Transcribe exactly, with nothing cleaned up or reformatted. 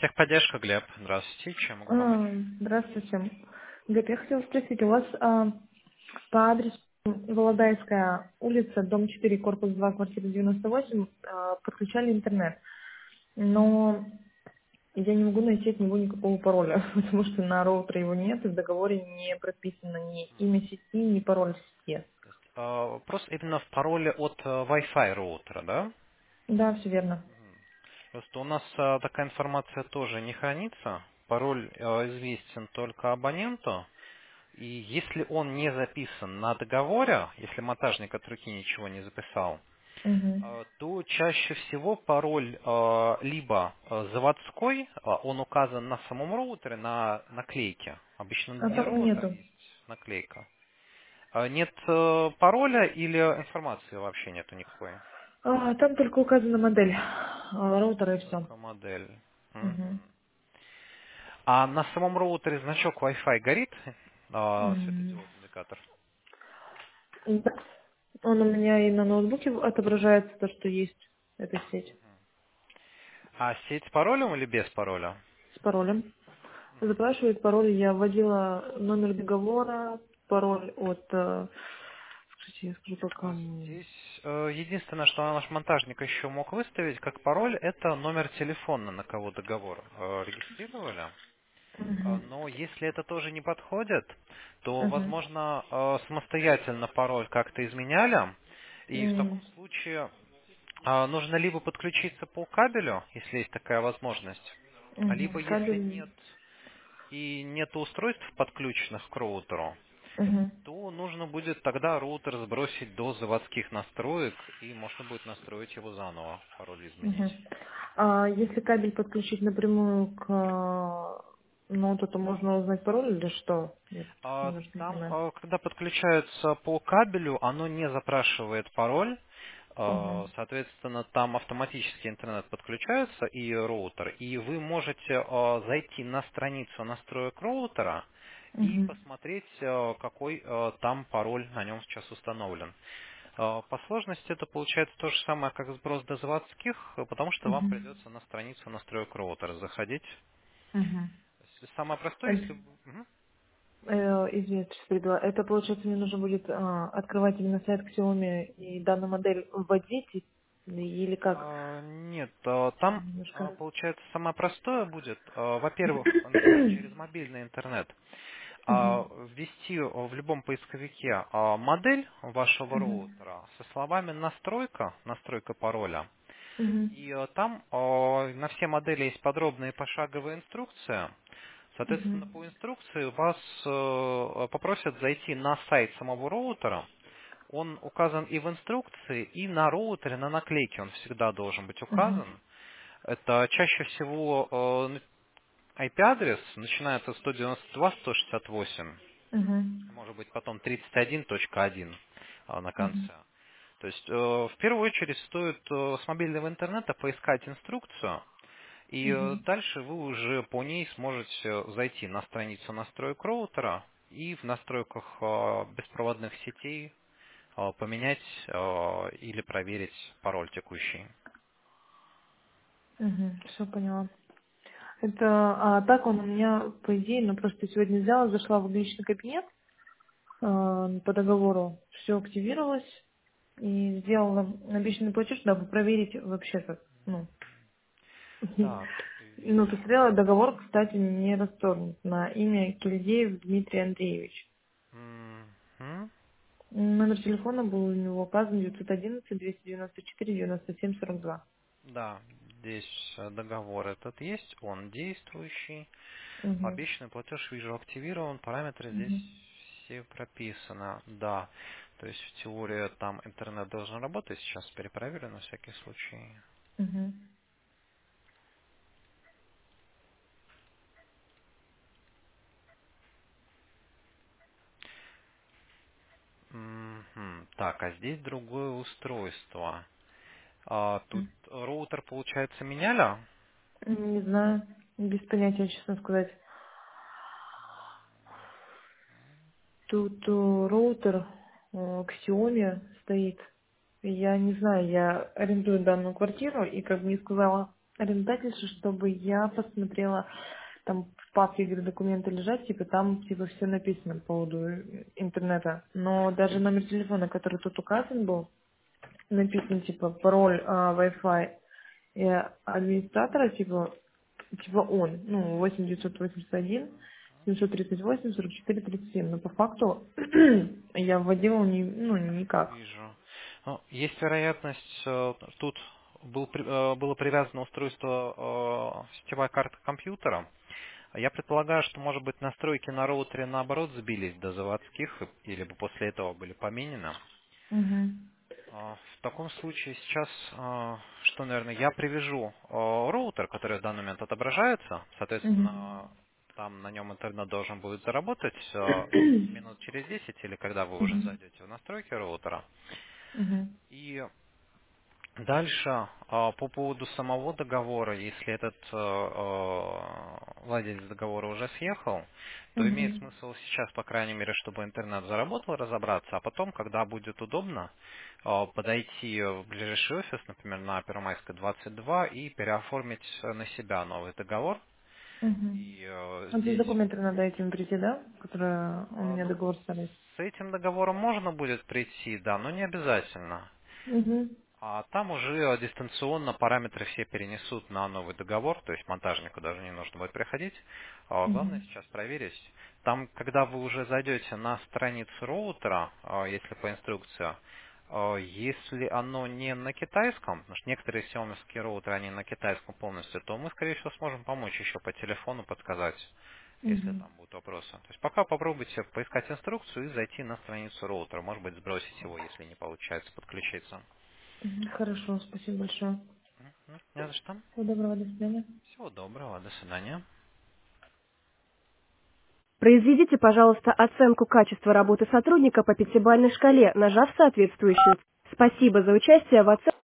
Техподдержка, Глеб. Здравствуйте. Чем могу помочь? А, Здравствуйте. Глеб, я хотела спросить, у вас а, по адресу Володайская улица, дом четыре, корпус два, квартира девяносто восемь, а, подключали интернет, но я не могу найти от него никакого пароля, потому что на роутере его нет, и в договоре не прописано ни имя сети, ни пароль сети. То есть, э, вопрос именно в пароле от э, Wi-Fi роутера, да? Да, все верно. Просто у нас э, такая информация тоже не хранится. Пароль э, известен только абоненту. И если он не записан на договоре, если монтажник от руки ничего не записал, Угу. э, то чаще всего пароль э, либо э, заводской, э, он указан на самом роутере, на наклейке. Обычно на А дне там роутера нету. есть наклейка. А нет э, пароля или информации вообще нету никакой? А, там только указана модель а, роутера и все. Только модель. Угу. Мгм. А на самом роутере значок Wi-Fi горит? А, М, светодиод, индикатор. да. Он у меня и на ноутбуке отображается, то, что есть эта сеть А сеть с паролем или без пароля? с паролем. Запрашивает пароль, я вводила номер договора, пароль от... э, Скажите, я скажу только... А м, здесь э, единственное, что наш монтажник еще мог выставить как пароль, это номер телефона, на кого договор э, регистрировали. А, Мгм. Но если это тоже не подходит, то, Мгм. возможно, э, самостоятельно пароль как-то изменяли. И в М, таком случае а, нужно либо подключиться по кабелю, если есть такая возможность, либо мгм. если Кабель... нет и нет устройств подключенных к роутеру, Мгм. то нужно будет тогда роутер сбросить до заводских настроек, и можно будет настроить его заново, пароль изменить. Мгм. А если кабель подключить напрямую к э, ноуту, то можно узнать пароль или что? Я А, немножко не Там, понимаю. а, когда подключается по кабелю, оно не запрашивает пароль. А, Мгм. Соответственно, там автоматически интернет подключается и роутер. И вы можете а, зайти на страницу настроек роутера и Мгм. посмотреть, а, какой а, там пароль на нем сейчас установлен. А, По сложности это получается то же самое, как сброс до заводских, потому что вам Мгм. придется на страницу настроек роутера заходить. Мгм. То есть самое простое, Э, если... вы- Мгм. Э, извините, что перебила. Это, получается, мне нужно будет а, открывать именно сайт Xiaomi и данную модель вводить и- или как? А, Нет, а, там а, Немножко. получается самое простое будет, а, во-первых, м, через мобильный интернет а, Мгм. ввести в любом поисковике а, модель вашего Мгм. роутера со словами настройка, настройка пароля. Мгм. И а, там а, на все модели есть подробная пошаговая инструкция. Соответственно, Мгм. по инструкции вас э, попросят зайти на сайт самого роутера. Он указан и в инструкции, и на роутере, на наклейке он всегда должен быть Мгм. указан. Это чаще всего э, ай пи-адрес начинается с сто девяносто два точка сто шестьдесят восемь, Мгм. может быть потом тридцать один точка один э, на Мгм. конце. То есть э, в первую очередь стоит э, с мобильного интернета поискать инструкцию, и э, Мгм. дальше вы уже по ней сможете зайти на страницу настроек роутера и в настройках э, беспроводных сетей э, поменять э, или проверить пароль текущий. Мгм. Все поняла. Это, а так он у меня, по идее, ну просто сегодня взяла, зашла в личный кабинет а, по договору, все активировалось и сделала обещанный платеж, дабы проверить вообще как, ну, Так, ну, вижу. посмотрела, договор, кстати, не расторгнут на имя Кильдеев Дмитрий Андреевич. Мгм. Номер телефона был у него указан девятьсот одиннадцать двести девяносто четыре девяносто семь сорок два. Да, здесь э, договор этот есть, он действующий. Угу. Обещанный платеж вижу активирован, параметры здесь Угу. все прописаны. Да, то есть в теории там интернет должен работать, сейчас перепроверю на всякий случай. Угу. Мгм. Так, а здесь другое устройство. А, тут роутер, получается, меняли? Не знаю, без понятия, честно сказать. Тут э, роутер э, к Xiaomi стоит. Я не знаю, я арендую данную квартиру, и как мне сказала арендательство, чтобы я посмотрела, там в папке, где документы лежат, типа там типа все написано по поводу э, интернета. Но даже номер телефона, который тут указан был, написан типа пароль а, Wi-Fi и администратора, типа, типа он, ну, восемь девятьсот восемьдесят один семьсот тридцать восемь сорок четыре тридцать семь, но по факту я вводила не, ну, никак. Вижу. Ну, есть вероятность, э, тут был, при- э, было привязано устройство э, сетевая карта компьютера. Я предполагаю, что, может быть, настройки на роутере наоборот сбились до заводских, и- или бы после этого были поменены. Мгм. А, В таком случае сейчас, а, что, наверное, я привяжу а, роутер, который в данный момент отображается. Мгм. Соответственно, там на нем интернет должен будет заработать а, минут через десять или когда вы уже Мгм. зайдете в настройки роутера. Мгм. И дальше, а, по поводу самого договора, если этот э, э, владелец договора уже съехал, то имеет Мгм. смысл сейчас, по крайней мере, чтобы интернет заработал, разобраться, а потом, когда будет удобно, э, подойти в ближайший офис, например, на Первомайская двадцать два, и переоформить э, на себя новый договор. Мгм. И э, А без здесь, документов надо этим прийти, да? Которые у э, меня ну, договор старый. с этим договором можно будет прийти, да, но не обязательно. Угу. А там уже дистанционно параметры все перенесут на новый договор, то есть монтажнику даже не нужно будет приходить. А Главное Угу. сейчас проверить. Там, когда вы уже зайдете на страницу роутера, а, если по инструкции, а, если оно не на китайском, потому что некоторые сиомовские роутеры, они на китайском полностью, то мы, скорее всего, сможем помочь еще по телефону подсказать, если Угу. там будут вопросы. То есть пока попробуйте поискать инструкцию и зайти на страницу роутера. Может быть, сбросить его, если не получается подключиться. Хорошо, спасибо большое. Мгм. Не за что. Всего доброго, до свидания. Всего доброго. До свидания. Произведите, пожалуйста, оценку качества работы сотрудника по пятибалльной шкале, нажав соответствующую. Спасибо за участие в оценке.